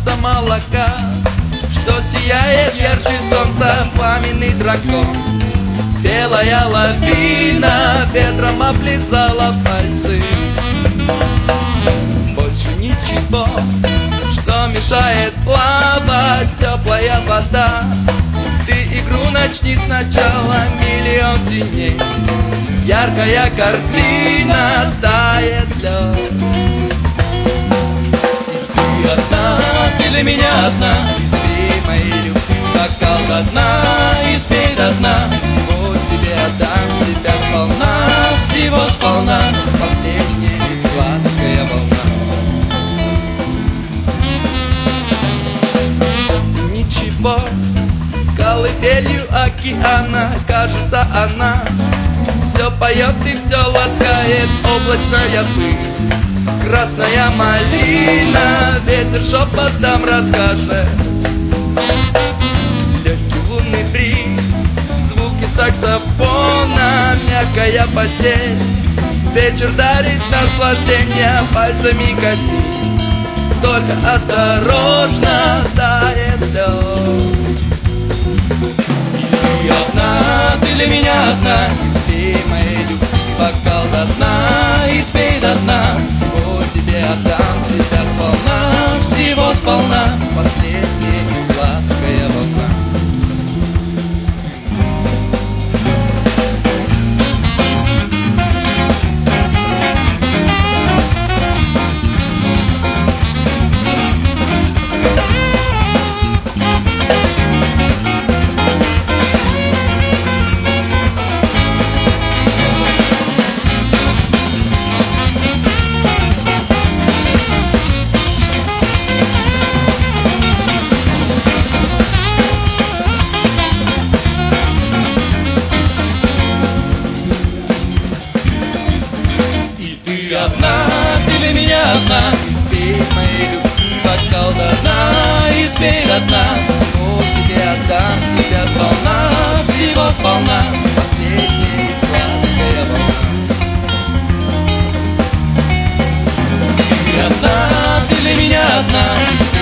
вкуса молока, что сияет ярче солнца, пламенный дракон. Белая лавина ветром облизала пальцы. Больше ничего, что мешает плавать, теплая вода. Ты игру начни сначала, миллион теней. Яркая картина, тает лед. Ты одна, ты для меня одна. Испей моей любви бокал до дна, испей до дна. Вот тебе отдам себя сполна, всего сполна. Последняя сладкая волна. Ничего, колыбелью океана, кажется, она все поет и все ласкает, облачная пыль, красная малина, ветер шепотом расскажет. Легкий лунный бриз, звуки саксофона, мягкая постель, вечер дарит наслаждение, пальцами коснись, только осторожно, тает лед. Ты одна, ты для меня одна. Испей моей любви бокал до дна, испей до дна. Вот тебе отдам себя сполна, всего сполна. Последняя и сладкая волна. Одна, ты для меня одна. Испей моей любви бокал до дна, испей до дна. Вот тебе отдам себя сполна, всего сполна. Последняя и сладкая волна. Ты одна, ты для меня одна.